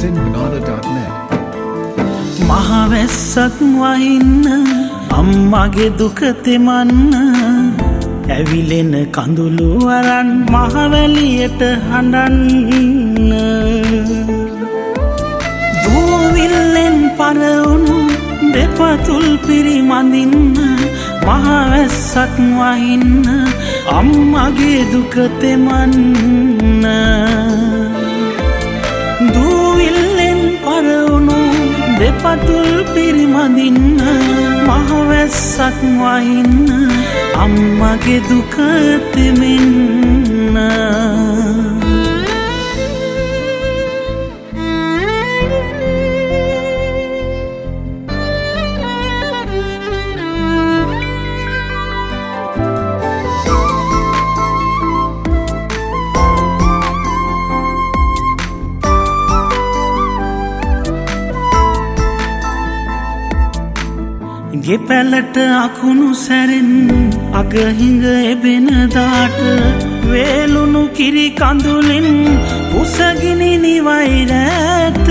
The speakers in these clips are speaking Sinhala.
zenmanada.net මහවැස්සක් වහින්න අම්මගේ දුක තෙමන්න ඇවිලෙන කඳුළු අරන් මහවැලියට හඬන්න දූවිල්ලෙන් පරවුණු දෙපතුල් පිරිමදින්න මහවැස්සක් වහින්න අම්මගේ දුක තෙමන්න දූවිල්ලෙන් පරවුණු දෙපතුල් පිරිමදින්න මහවැස්සක් වහින්න අම්මගේ දුක තෙමෙන්න ගෙපැලට අකුණු සැරෙන් අගහිඟ එබෙන දාට වේලුණු කිරි කඳුලින් පුසගිනි නිවයිරැට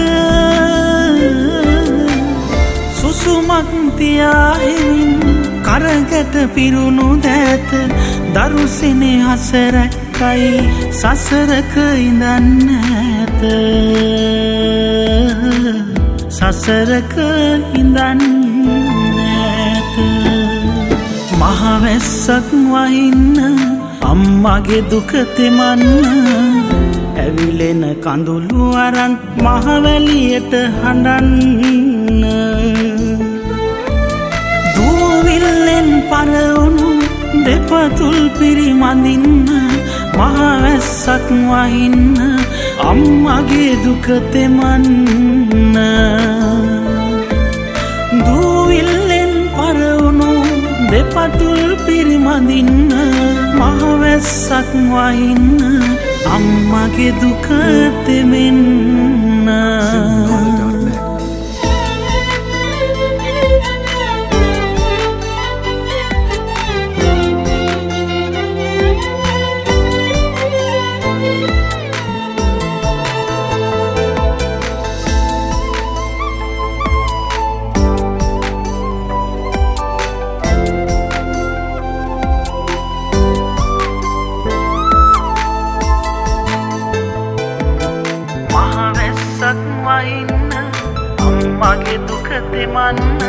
සුසුමක් තියාහෙමින් කරකට පිරුණු දැත දරුසිනේ හසරැක්කයි සසරක ඉඳන්න ඇත සසරක ඉඳන්න මහවැස්සක් වහින්න අම්මගේ දුක තෙමන්න ඇවිලෙන කඳුළු අරන් මහවැලියට හඬන්න දූවිල්ලෙන් පරවුණු දෙපතුල් පිරිමදින්න මහවැස්සක් වහින්න අම්මගේ දුක තෙමන්න දූවිල්ලෙන් පරවුණු දෙපතුල් පිරිමදින්න මහවැස්සක් වහින්න අම්මගේ දුක තෙමෙන්න මහවැස්සක් වහින්න අම්මගේ දුක තෙමන්න